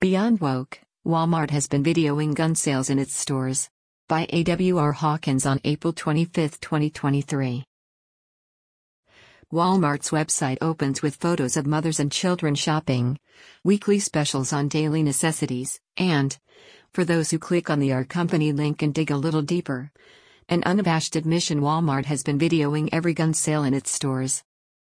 Beyond woke, Walmart has been videoing gun sales in its stores. By A.W.R. Hawkins on April 25, 2023. Walmart's website opens with photos of mothers and children shopping, weekly specials on daily necessities, and, for those who click on the Our Company link and dig a little deeper, an unabashed admission: Walmart has been videoing every gun sale in its stores.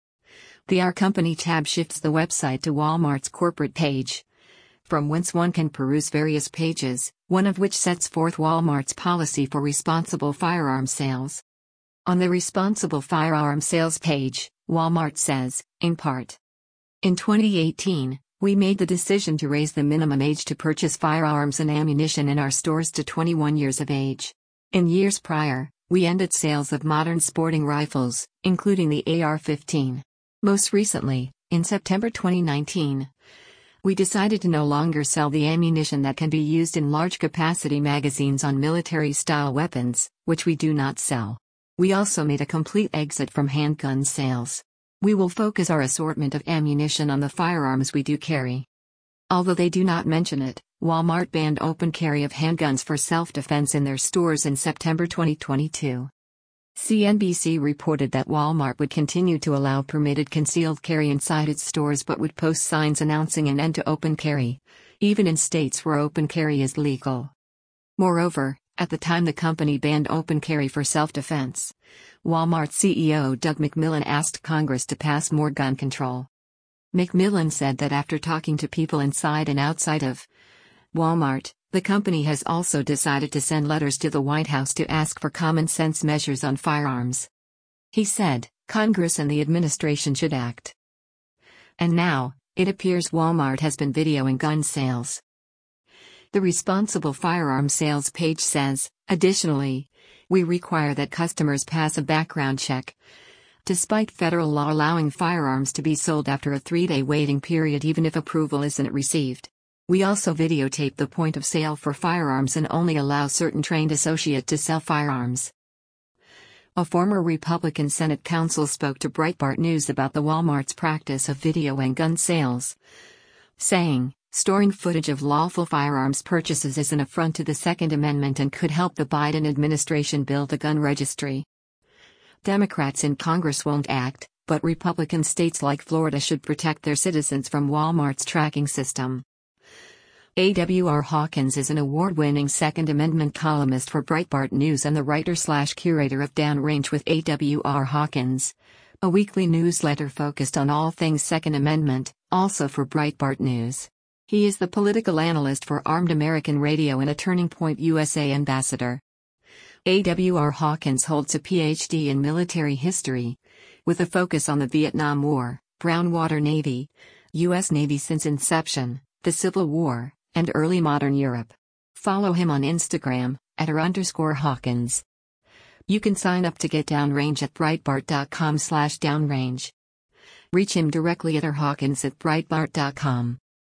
The Our Company tab shifts the website to Walmart's corporate page, from whence one can peruse various pages, one of which sets forth Walmart's policy for responsible firearm sales. On the responsible firearm sales page, Walmart says, in part, "In 2018, we made the decision to raise the minimum age to purchase firearms and ammunition in our stores to 21 years of age. In years prior, we ended sales of modern sporting rifles, including the AR-15. Most recently, in September 2019, we decided to no longer sell the ammunition that can be used in large-capacity magazines on military-style weapons, which we do not sell. We also made a complete exit from handgun sales. We will focus our assortment of ammunition on the firearms we do carry." Although they do not mention it, Walmart banned open carry of handguns for self-defense in their stores in September 2022. CNBC reported that Walmart would continue to allow permitted concealed carry inside its stores but would post signs announcing an end to open carry, even in states where open carry is legal. Moreover, at the time the company banned open carry for self-defense, Walmart CEO Doug McMillon asked Congress to pass more gun control. McMillon said that after talking to people inside and outside of Walmart, the company has also decided to send letters to the White House to ask for common-sense measures on firearms. He said, "Congress and the administration should act." And now, it appears Walmart has been videoing gun sales. The responsible firearm sales page says, "Additionally, we require that customers pass a background check, despite federal law allowing firearms to be sold after a 3-day waiting period even if approval isn't received. We also videotape the point of sale for firearms and only allow certain trained associates to sell firearms." A former Republican Senate counsel spoke to Breitbart News about the Walmart's practice of videoing gun sales, saying, "Storing footage of lawful firearms purchases is an affront to the Second Amendment and could help the Biden administration build a gun registry. Democrats in Congress won't act, but Republican states like Florida should protect their citizens from Walmart's tracking system." A.W.R. Hawkins is an award-winning Second Amendment columnist for Breitbart News and the writer/curator of Downrange with A.W.R. Hawkins, a weekly newsletter focused on all things Second Amendment, also for Breitbart News. He is the political analyst for Armed American Radio and a Turning Point USA ambassador. A.W.R. Hawkins holds a Ph.D. in military history, with a focus on the Vietnam War, Brown Water Navy, U.S. Navy since inception, the Civil War, and early modern Europe. Follow him on Instagram, @r_Hawkins. You can sign up to get Downrange at Breitbart.com/downrange. Reach him directly at rhawkins@breitbart.com.